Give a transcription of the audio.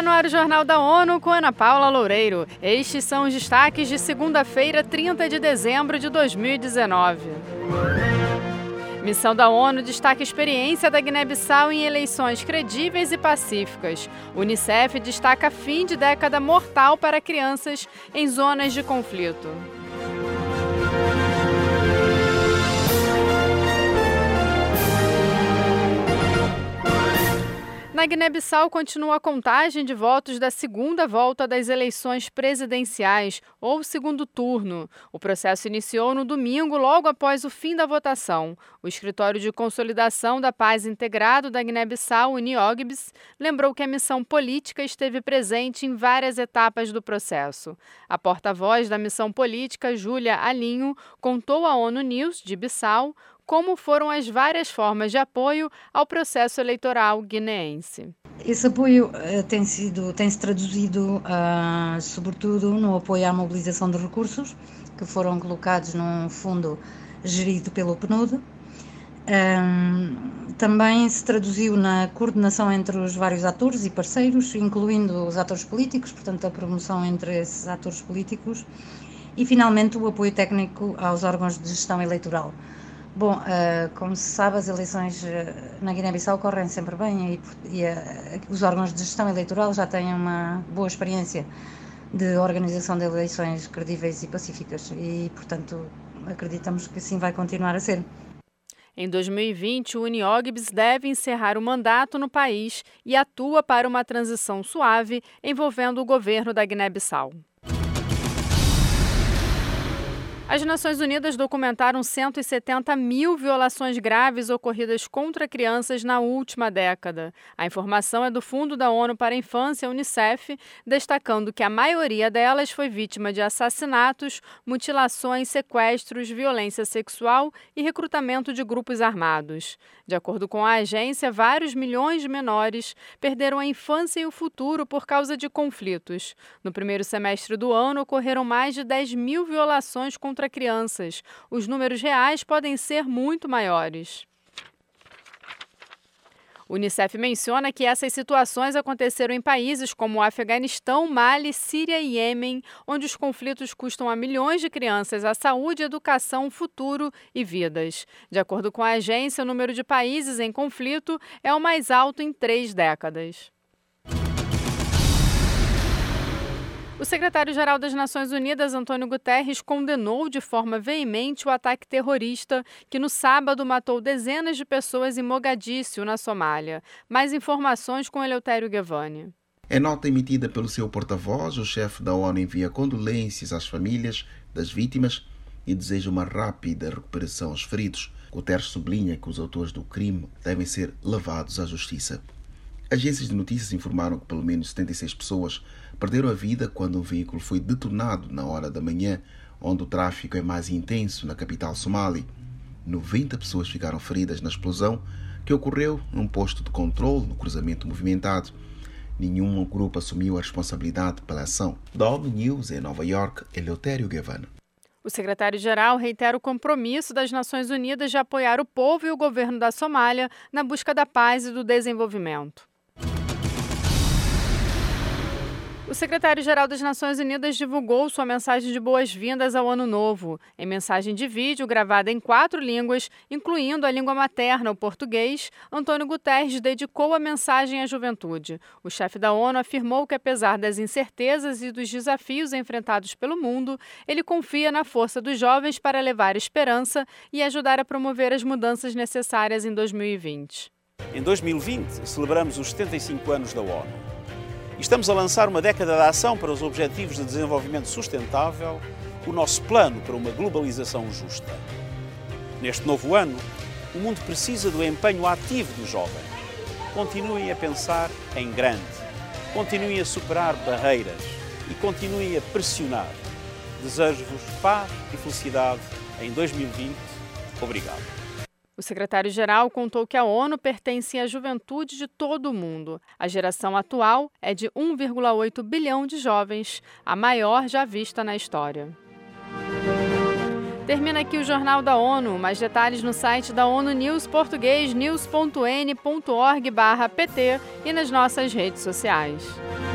Está no ar o Jornal da ONU com Ana Paula Loureiro. Estes são os destaques de segunda-feira, 30 de dezembro de 2019. Missão da ONU destaca a experiência da Guiné-Bissau em eleições credíveis e pacíficas. Unicef destaca fim de década mortal para crianças em zonas de conflito. Na Guiné-Bissau continua a contagem de votos da segunda volta das eleições presidenciais, ou segundo turno. O processo iniciou no domingo, logo após o fim da votação. O Escritório de Consolidação da Paz Integrado da Guiné-Bissau, UNIOGBS, lembrou que a missão política esteve presente em várias etapas do processo. A porta-voz da missão política, Júlia Alinho, contou à ONU News de Bissau como foram as várias formas de apoio ao processo eleitoral guineense. Esse apoio tem-se traduzido, sobretudo, no apoio à mobilização de recursos que foram colocados num fundo gerido pelo PNUD. Também se traduziu na coordenação entre os vários atores e parceiros, incluindo os atores políticos, portanto, a promoção entre esses atores políticos. E, finalmente, o apoio técnico aos órgãos de gestão eleitoral. Bom, como se sabe, as eleições na Guiné-Bissau correm sempre bem e os órgãos de gestão eleitoral já têm uma boa experiência de organização de eleições credíveis e pacíficas e, portanto, acreditamos que assim vai continuar a ser. Em 2020, o UNIOGBS deve encerrar o mandato no país e atua para uma transição suave envolvendo o governo da Guiné-Bissau. As Nações Unidas documentaram 170 mil violações graves ocorridas contra crianças na última década. A informação é do Fundo da ONU para a Infância, Unicef, destacando que a maioria delas foi vítima de assassinatos, mutilações, sequestros, violência sexual e recrutamento de grupos armados. De acordo com a agência, vários milhões de menores perderam a infância e o futuro por causa de conflitos. No primeiro semestre do ano, ocorreram mais de 10 mil violações contra crianças. Os números reais podem ser muito maiores. O Unicef menciona que essas situações aconteceram em países como o Afeganistão, Mali, Síria e Iêmen, onde os conflitos custam a milhões de crianças a saúde, educação, futuro e vidas. De acordo com a agência, o número de países em conflito é o mais alto em 3 décadas. O secretário-geral das Nações Unidas, Antônio Guterres, condenou de forma veemente o ataque terrorista que no sábado matou dezenas de pessoas em Mogadíscio, na Somália. Mais informações com Eleutério Gavani. Em nota emitida pelo seu porta-voz, o chefe da ONU envia condolências às famílias das vítimas e deseja uma rápida recuperação aos feridos. Guterres sublinha que os autores do crime devem ser levados à justiça. Agências de notícias informaram que pelo menos 76 pessoas perderam a vida quando um veículo foi detonado na hora da manhã, onde o tráfico é mais intenso na capital somali. 90 pessoas ficaram feridas na explosão que ocorreu num posto de controle no cruzamento movimentado. Nenhum grupo assumiu a responsabilidade pela ação. Da ONU News em Nova York, Eleutério Gavani. O secretário-geral reitera o compromisso das Nações Unidas de apoiar o povo e o governo da Somália na busca da paz e do desenvolvimento. O secretário-geral das Nações Unidas divulgou sua mensagem de boas-vindas ao Ano Novo. Em mensagem de vídeo gravada em 4 línguas, incluindo a língua materna, o português, Antônio Guterres dedicou a mensagem à juventude. O chefe da ONU afirmou que, apesar das incertezas e dos desafios enfrentados pelo mundo, ele confia na força dos jovens para levar esperança e ajudar a promover as mudanças necessárias em 2020. Em 2020, celebramos os 75 anos da ONU. Estamos a lançar uma década de ação para os Objetivos de Desenvolvimento Sustentável, o nosso plano para uma globalização justa. Neste novo ano, o mundo precisa do empenho ativo dos jovens. Continuem a pensar em grande, continuem a superar barreiras e continuem a pressionar. Desejo-vos paz e felicidade em 2020. Obrigado. O secretário-geral contou que a ONU pertence à juventude de todo o mundo. A geração atual é de 1,8 bilhão de jovens, a maior já vista na história. Termina aqui o Jornal da ONU. Mais detalhes no site da ONU News português, news.n.org/pt e nas nossas redes sociais.